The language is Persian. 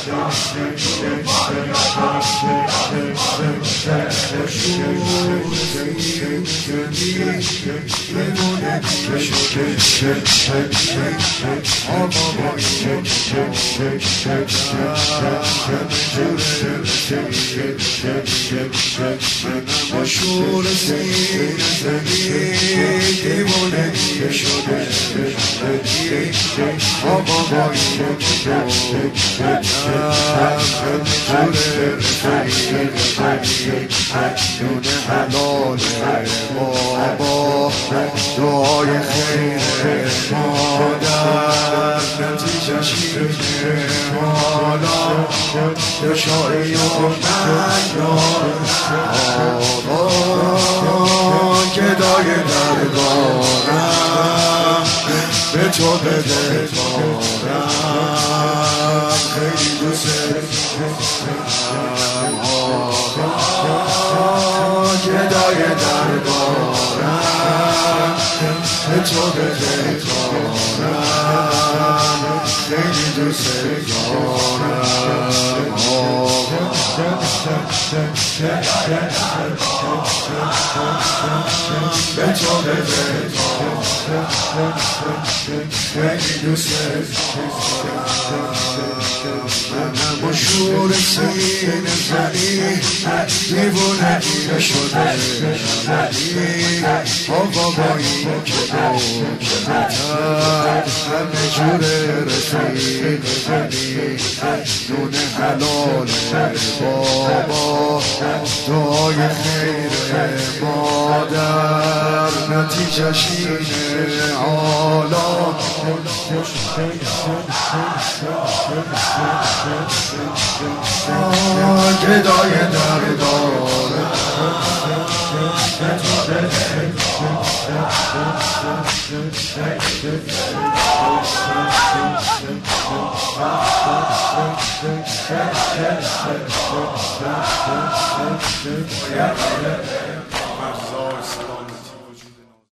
شور سینه زنی دیوانه شده آقا با این دونه حلاله بابا دعای خیر مادر نتیجهش اینه حالا دشایی و من آقا گدای دربارم به تو بده تارم خیلی دوست دارم آقا گدای دربارم به تو بده تارم خیلی دوست دارم به تو بده خیلی دوست منم و شور سینه زنی دیوونه دیگه شده آقا با این که همه جور رفیق زنی نون حلاله بابا دعای خیر مادر نتیجهش اینه حالا گدای درداره Yeah.